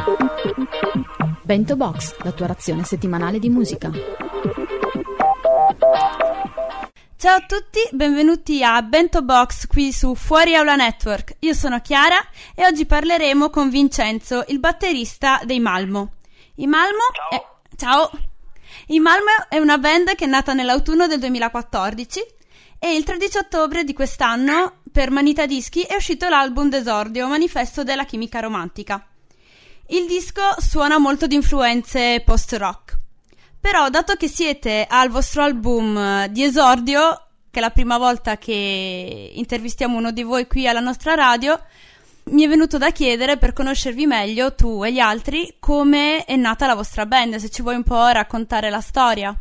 Bento Box, la tua razione settimanale di musica. Ciao a tutti, benvenuti a Bento Box qui su Fuori Aula Network. Io sono Chiara e oggi parleremo con Vincenzo, il batterista dei Malmo. I Malmo Ciao. I Malmo è una band che è nata nell'autunno del 2014 e il 13 ottobre di quest'anno per Manita Dischi è uscito l'album d'esordio, Manifesto della chimica romantica. Il disco suona molto di influenze post-rock, però dato che siete al vostro album di esordio, che è la prima volta che intervistiamo uno di voi qui alla nostra radio, mi è venuto da chiedere, per conoscervi meglio, tu e gli altri, come è nata la vostra band, se ci vuoi un po' raccontare la storia.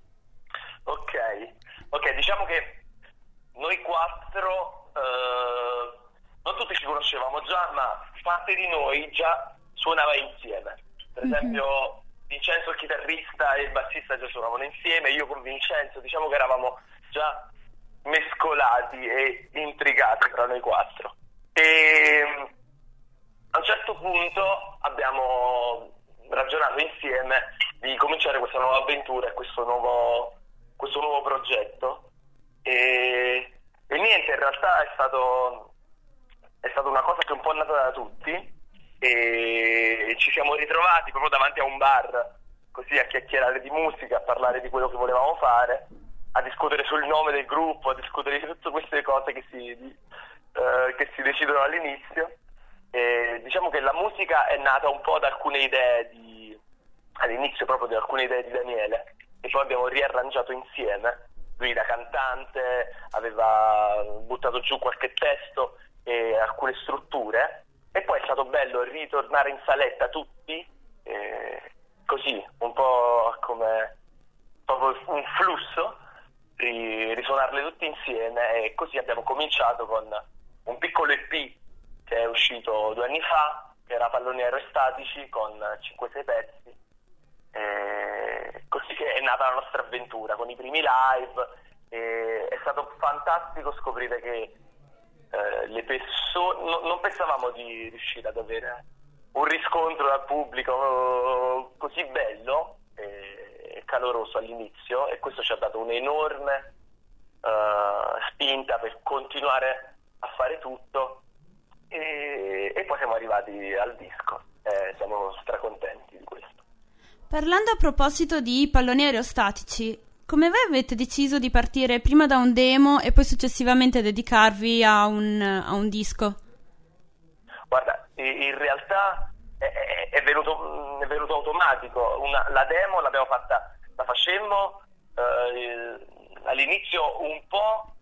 Ok, diciamo che noi quattro, non tutti ci conoscevamo già, ma parte di noi già suonava insieme. Per esempio Vincenzo il chitarrista e il bassista già suonavano insieme, io con Vincenzo diciamo che eravamo già mescolati e intrigati tra noi quattro. E a un certo punto abbiamo ragionato insieme di cominciare questa nuova avventura e questo nuovo progetto e niente, in realtà è stato una cosa che è un po' nata da tutti e ci siamo ritrovati proprio davanti a un bar, così a chiacchierare di musica, a parlare di quello che volevamo fare, a discutere sul nome del gruppo, a discutere di tutte queste cose che si decidono all'inizio. E diciamo che la musica è nata un po' da alcune idee all'inizio proprio di alcune idee di Daniele, e poi abbiamo riarrangiato insieme. Lui da cantante aveva buttato giù qualche testo e alcune strutture, e poi è stato bello ritornare in saletta tutti, così, un po' come proprio un flusso, risuonarle tutti insieme, e così abbiamo cominciato con un piccolo EP che è uscito 2 anni fa, che era Palloni Aerostatici, con 5-6 pezzi, così che è nata la nostra avventura con i primi live, e è stato fantastico scoprire che le persone non pensavamo di riuscire ad avere un riscontro dal pubblico così bello e caloroso all'inizio, e questo ci ha dato un'enorme spinta per continuare a fare tutto, e poi siamo arrivati al disco e siamo stracontenti di questo. Parlando a proposito di Palloni Aerostatici, come voi avete deciso di partire prima da un demo e poi successivamente dedicarvi a un disco? Guarda, in realtà è venuto automatico. La demo la facemmo all'inizio un po'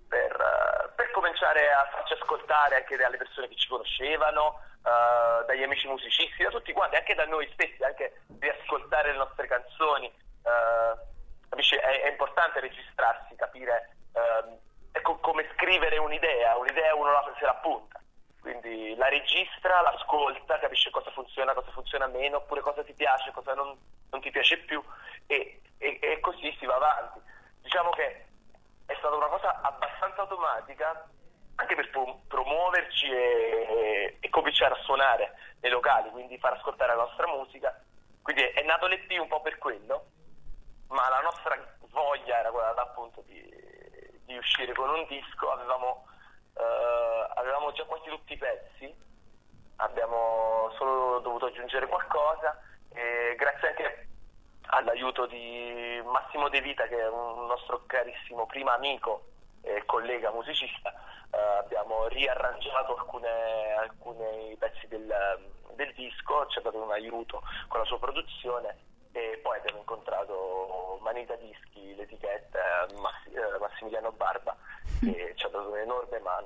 per cominciare a farci ascoltare anche dalle persone che ci conoscevano, dagli amici musicisti, da tutti quanti, anche da noi stessi, anche riascoltare le nostre canzoni. Capisci? È importante registrarsi, capire come scrivere un'idea uno se la appunta, quindi la registra, l'ascolta, capisce cosa funziona meno, oppure cosa ti piace, cosa non ti piace più, e così si va avanti. Diciamo che è stata una cosa abbastanza automatica anche per promuoverci e cominciare a suonare nei locali, quindi far ascoltare la nostra musica. Quindi è nato l'EP un po' per quello, ma la nostra voglia era quella appunto di uscire con un disco. Avevamo già quasi tutti i pezzi, abbiamo solo dovuto aggiungere qualcosa, e grazie anche all'aiuto di Massimo De Vita, che è un nostro carissimo primo amico e collega musicista, abbiamo riarrangiato alcuni pezzi del disco, ci ha dato un aiuto con la sua produzione, e poi abbiamo incontrato Manita Dischi, l'etichetta, Massimiliano Barba, che ci ha dato un'enorme mano.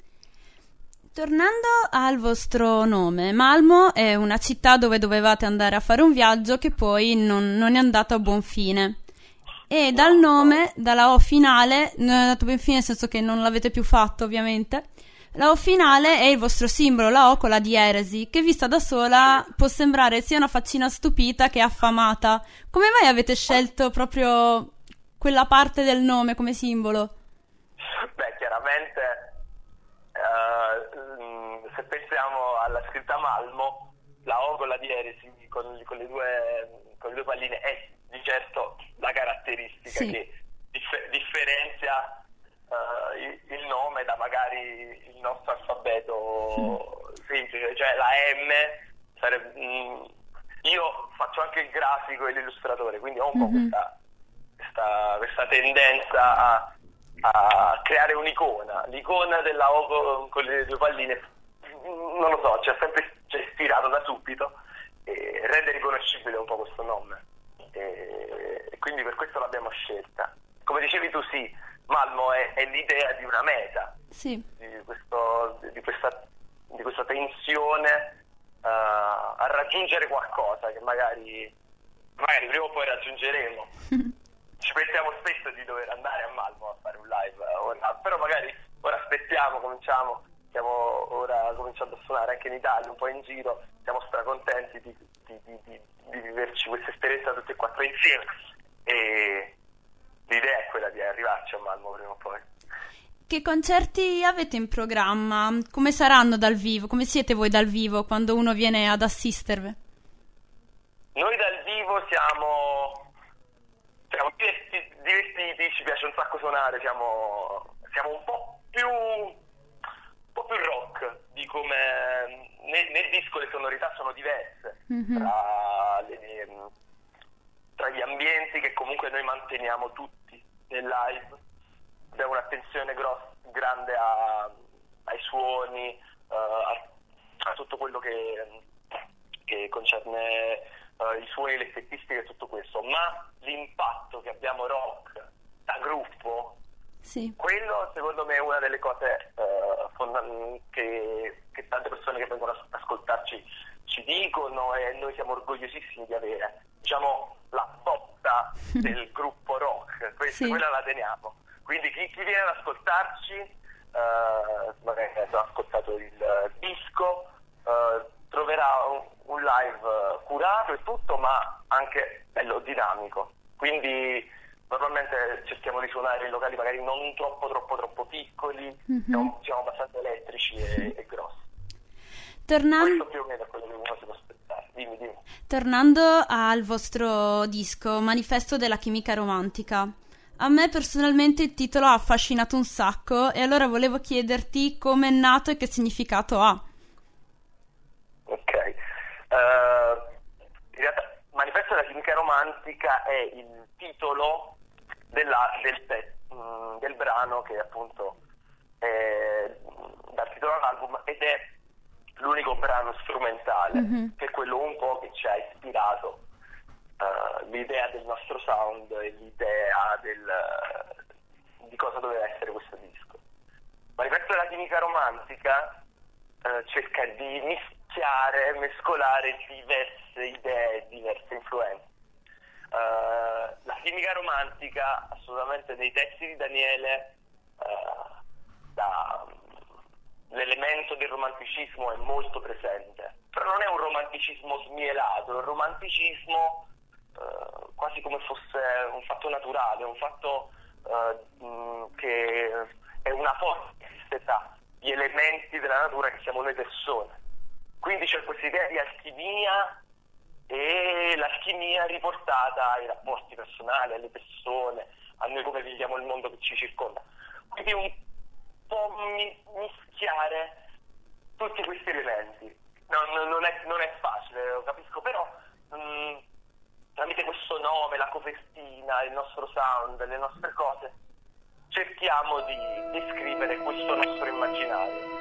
Tornando al vostro nome, Malmo è una città dove dovevate andare a fare un viaggio che poi non è andato a buon fine. E dal nome, dalla O finale, non è andato a buon fine nel senso che non l'avete più fatto ovviamente, la O finale è il vostro simbolo, la O con la dieresi, che vista da sola può sembrare sia una faccina stupita che affamata. Come mai avete scelto proprio quella parte del nome come simbolo? Beh, chiaramente se pensiamo alla scritta Malmo, la O con la dieresi con le due palline è di certo la caratteristica Sì. che differenzia il nome da magari il nostro alfabeto semplice, cioè la M sarebbe... io faccio anche il grafico e l'illustratore, quindi ho un po' questa tendenza a creare un'icona. L'icona della O con le due palline, non lo so, ci è ispirato da subito e rende riconoscibile un po' questo nome. E quindi per questo l'abbiamo scelta. Come dicevi tu, sì, Malmo è l'idea di una meta, Sì. di questa tensione a raggiungere qualcosa che magari prima o poi raggiungeremo. Ci pensiamo spesso di dover andare a Malmo a fare un live, però magari ora aspettiamo, stiamo ora cominciando a suonare anche in Italia, un po' in giro, siamo stracontenti di viverci questa esperienza tutti e quattro insieme, e l'idea è quella di arrivarci a Malmo prima o poi. Che concerti avete in programma? Come saranno dal vivo? Come siete voi dal vivo quando uno viene ad assistervi? Noi dal vivo siamo divertiti, ci piace un sacco suonare, siamo un po' più rock di come nel disco le sonorità sono diverse tra gli ambienti che comunque noi manteniamo tutti nel live. Abbiamo un'attenzione grande ai suoni, a tutto quello che concerne i suoni, le effettistiche e tutto questo, ma l'impatto che abbiamo rock da gruppo, Sì. quello secondo me è una delle cose che tante persone che vengono ad ascoltarci ci dicono, e noi siamo orgogliosissimi di avere, diciamo, la botta del gruppo rock, Sì. quella la teniamo. Quindi chi viene ad ascoltarci, magari ha ascoltato il disco, troverà un live curato e tutto, ma anche bello dinamico. Quindi normalmente cerchiamo di suonare in locali magari non troppo piccoli, siamo abbastanza elettrici e grossi. Questo più o meno è quello che uno si può aspettare. Dimmi. Tornando al vostro disco, Manifesto della chimica romantica, a me personalmente il titolo ha affascinato un sacco, e allora volevo chiederti come è nato e che significato ha. Ok, in realtà Manifesto della chimica romantica è il titolo del brano che appunto dà il titolo all'album, ed è l'unico brano strumentale, che è quello un po' che ci ha ispirato l'idea del nostro sound e l'idea di cosa doveva essere questo disco. Manifesto della chimica romantica cerca di mescolare diverse idee, diverse influenze. La chimica romantica assolutamente nei testi di Daniele, l'elemento del romanticismo è molto presente, però non è un romanticismo smielato, è un romanticismo quasi come fosse un fatto naturale, un fatto che è una forza che esiste tra gli elementi della natura che siamo noi persone. Quindi c'è questa idea di alchimia, e l'alchimia riportata ai rapporti personali, alle persone, a noi come viviamo il mondo che ci circonda. Quindi un po' mischiare tutti questi elementi. Non è facile, lo capisco, però tramite questo nome, la copertina, il nostro sound, le nostre cose, cerchiamo di descrivere questo nostro immaginario.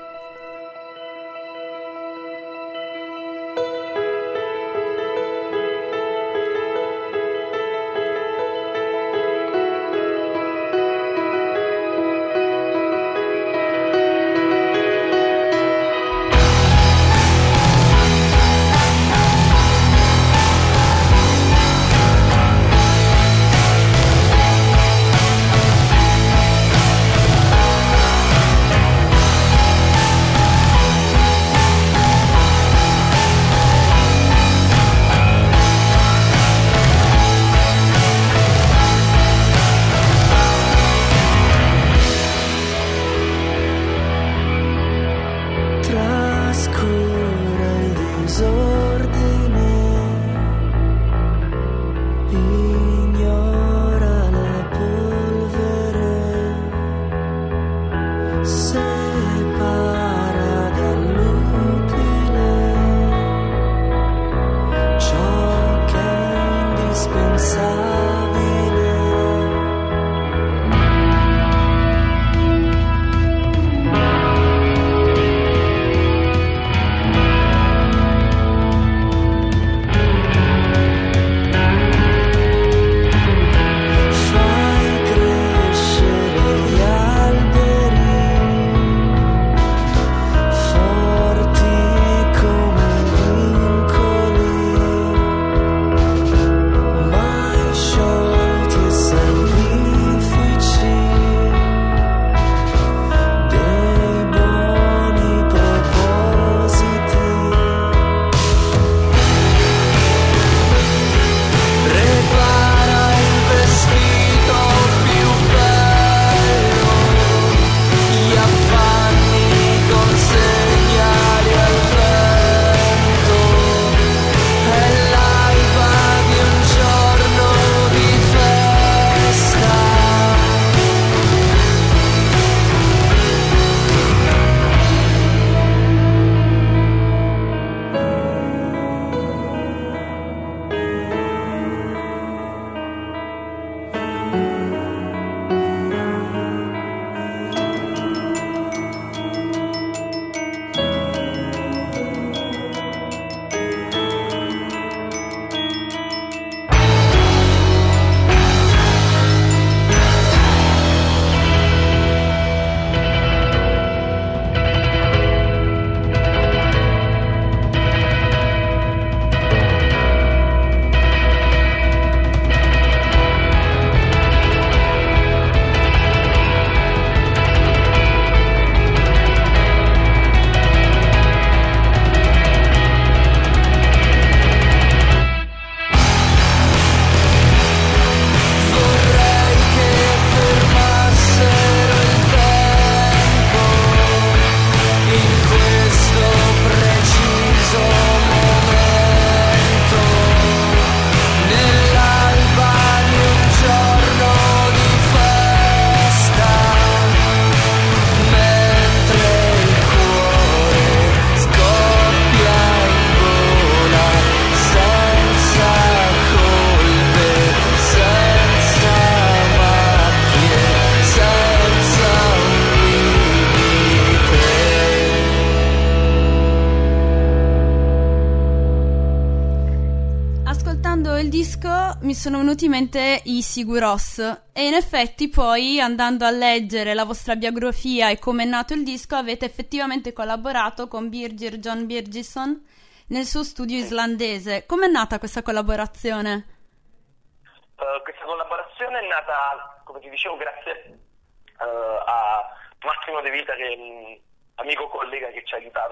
ascoltando il disco mi sono venuti in mente i Sigur Rós e in effetti poi andando a leggere la vostra biografia e come è nato il disco avete effettivamente collaborato con Birgir John Birgisson nel suo studio islandese. Com'è nata questa collaborazione? Questa collaborazione è nata, come ti dicevo, grazie a Massimo De Vita, che è un amico collega che ci ha aiutato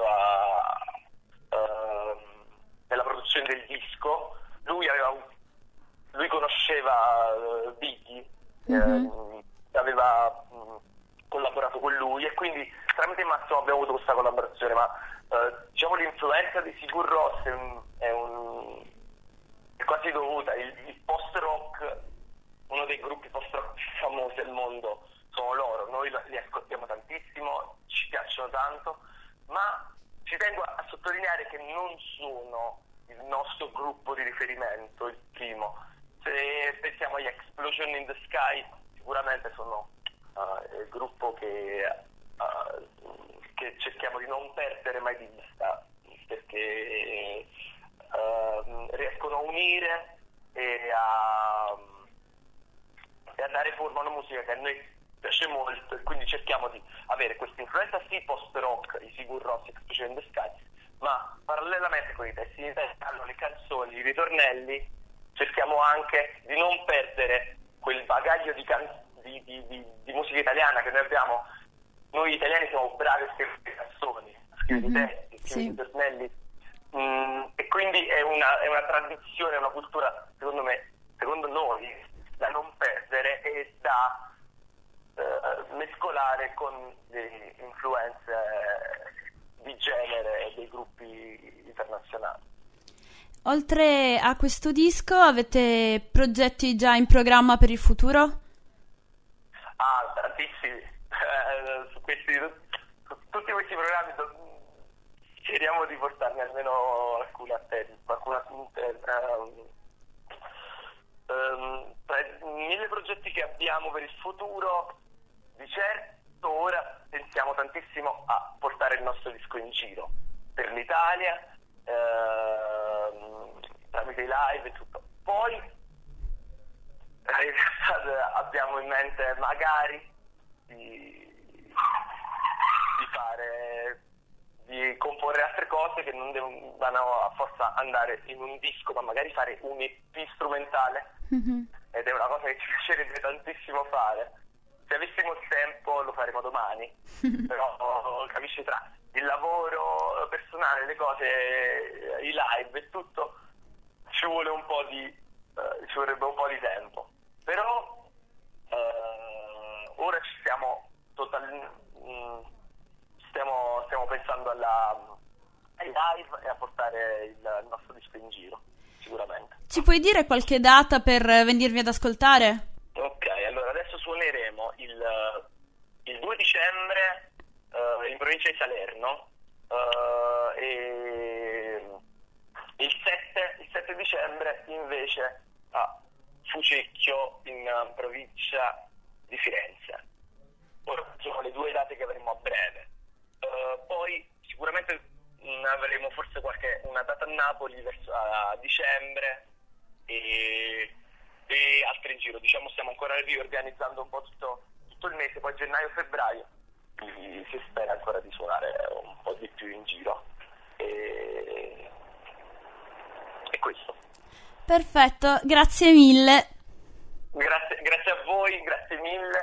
nella produzione del disco. Lui conosceva Vicky, aveva collaborato con lui e quindi tramite Massimo abbiamo avuto questa collaborazione, ma diciamo l'influenza di Sigur Rós è quasi dovuta. Il post-rock, uno dei gruppi post-rock più famosi al mondo sono loro. Noi li ascoltiamo tantissimo, ci piacciono tanto, ma ci tengo a sottolineare che non sono il nostro gruppo di riferimento, il primo. Se pensiamo agli Explosion in the Sky, sicuramente sono il gruppo che cerchiamo di non perdere mai di vista, perché riescono a unire e a dare forma a una musica che a noi piace molto, e quindi cerchiamo di avere questa influenza sì post-rock, i Sigur Rós, Explosion in the Sky, ma parallelamente con i testi di testo, le canzoni, i ritornelli, cerchiamo anche di non perdere quel bagaglio di musica italiana che noi abbiamo. Noi italiani siamo bravi a scrivere canzoni, a scrivere i testi, a scrivere i ritornelli, e quindi è una tradizione, una cultura, secondo noi, da non perdere e da mescolare con le influenze di genere dei gruppi internazionali. Oltre a questo disco, avete progetti già in programma per il futuro? Tantissimi. Su tutti questi programmi speriamo di portarne almeno alcuna a tempo, tra i 1000 progetti che abbiamo per il futuro, di certo ora pensiamo tantissimo a portare il nostro disco in giro per l'Italia, tramite i live e tutto. Poi in realtà abbiamo in mente magari di comporre altre cose che non vanno a forza andare in un disco, ma magari fare un EP strumentale, ed è una cosa che ci piacerebbe tantissimo fare. Se avessimo il tempo lo faremo domani, però capisci, tra il lavoro personale, le cose, i live e tutto, ci vorrebbe un po' di tempo. Però ora ci stiamo stiamo pensando ai live e a portare il nostro disco in giro, sicuramente. Ci puoi dire qualche data per venirvi ad ascoltare? Ok, allora adesso suoneremo il 2 dicembre in provincia di Salerno, e il 7 dicembre invece a Fucecchio in provincia di Firenze. Ora sono le due date che avremo a breve. Poi sicuramente avremo forse una data a Napoli a dicembre e altre in giro. Diciamo stiamo ancora riorganizzando un po' tutto il mese, poi gennaio-febbraio si spera ancora di suonare un po' di più in giro. E questo. Perfetto, grazie mille. Grazie a voi, grazie mille.